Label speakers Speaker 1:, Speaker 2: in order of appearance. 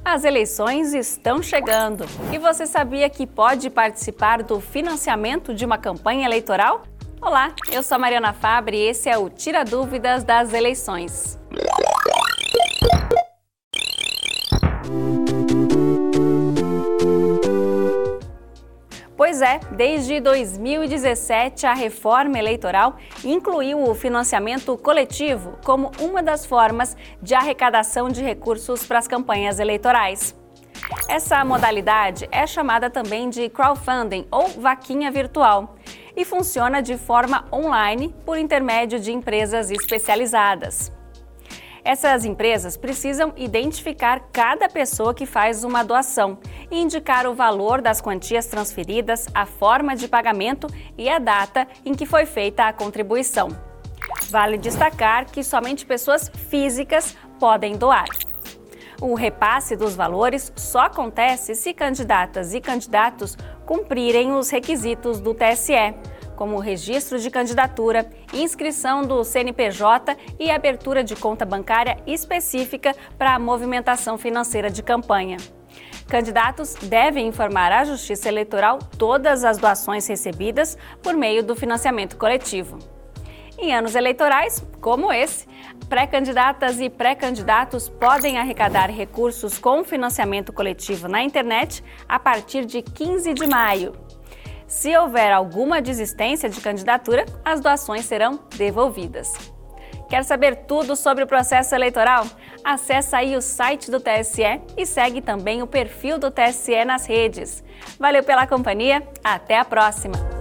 Speaker 1: As eleições estão chegando e você sabia que pode participar do financiamento de uma campanha eleitoral? Olá, eu sou a Mariana Fabre e esse é o Tira Dúvidas das Eleições. Pois é, desde 2017 a reforma eleitoral incluiu o financiamento coletivo como uma das formas de arrecadação de recursos para as campanhas eleitorais. Essa modalidade é chamada também de crowdfunding ou vaquinha virtual e funciona de forma online por intermédio de empresas especializadas. Essas empresas precisam identificar cada pessoa que faz uma doação e indicar o valor das quantias transferidas, a forma de pagamento e a data em que foi feita a contribuição. Vale destacar que somente pessoas físicas podem doar. O repasse dos valores só acontece se candidatas e candidatos cumprirem os requisitos do TSE, como o registro de candidatura, inscrição do CNPJ e abertura de conta bancária específica para a movimentação financeira de campanha. Candidatos devem informar à Justiça Eleitoral todas as doações recebidas por meio do financiamento coletivo. Em anos eleitorais, como esse, pré-candidatas e pré-candidatos podem arrecadar recursos com financiamento coletivo na internet a partir de 15 de maio. Se houver alguma desistência de candidatura, as doações serão devolvidas. Quer saber tudo sobre o processo eleitoral? Acesse aí o site do TSE e segue também o perfil do TSE nas redes. Valeu pela companhia, até a próxima!